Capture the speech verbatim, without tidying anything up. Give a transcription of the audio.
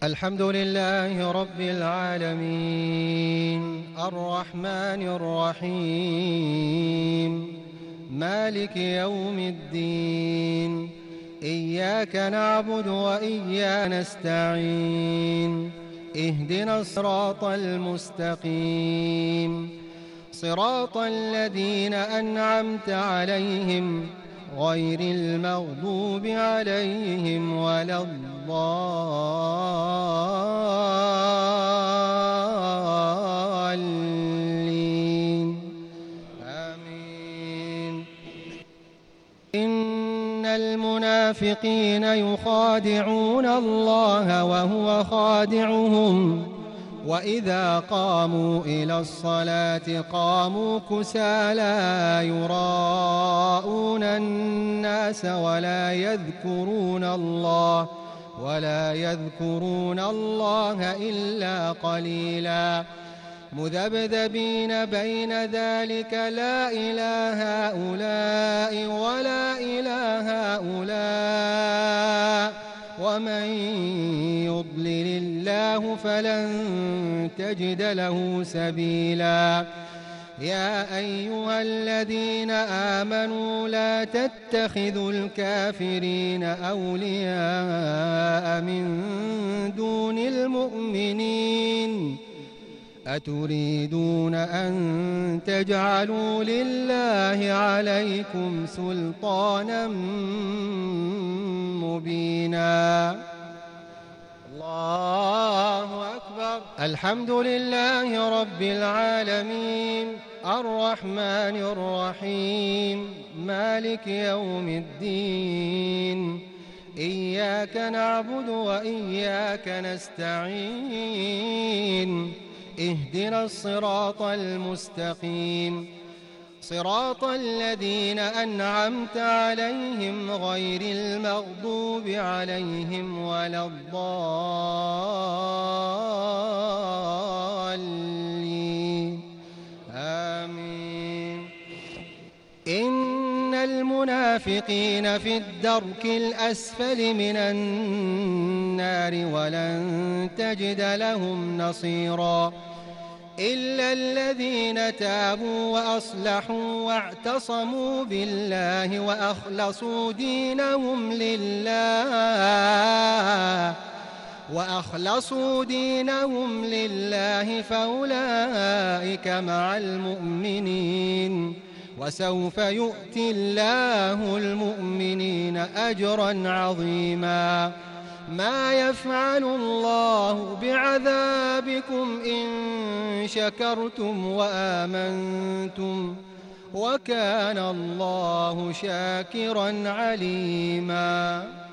الحمد لله رب العالمين الرحمن الرحيم مالك يوم الدين. إياك نعبد وإياك نستعين. اهدنا الصراط المستقيم، صراط الذين أنعمت عليهم غير المغضوب عليهم ولا الضالين. آمين. إن المنافقين يخادعون الله وهو خادعهم، وإذا قاموا إلى الصلاة قاموا كسالى يراءون الناس ولا يذكرون الله ولا يذكرون الله إلا قليلا، مذبذبين بين ذلك لا إله هؤلاء ولا إله هؤلاء، ومن يضلل الله فلن تجد له سبيلا. يا أيها الذين آمنوا لا تتخذوا الكافرين أولياء من دون المؤمنين، أتريدون أن تجعلوا لله عليكم سلطانا مبينا؟ الله أكبر. الحمد لله رب العالمين الرحمن الرحيم مالك يوم الدين. إياك نعبد وإياك نستعين. اهدنا الصراط المستقيم، صراط الذين أنعمت عليهم غير المغضوب عليهم ولا الضالين. آمين. إن المنافقين في الدرك الأسفل من النار ولن تجد لهم نصيرا، إلا الذين تابوا وأصلحوا واعتصموا بالله وأخلصوا دينهم لله وأخلصوا دينهم لله فأولئك مع المؤمنين، وسوف يؤتي الله المؤمنين أجرا عظيما. ما يفعل الله بعذابكم إن شكرتم وآمنتم، وكان الله شاكرا عليما.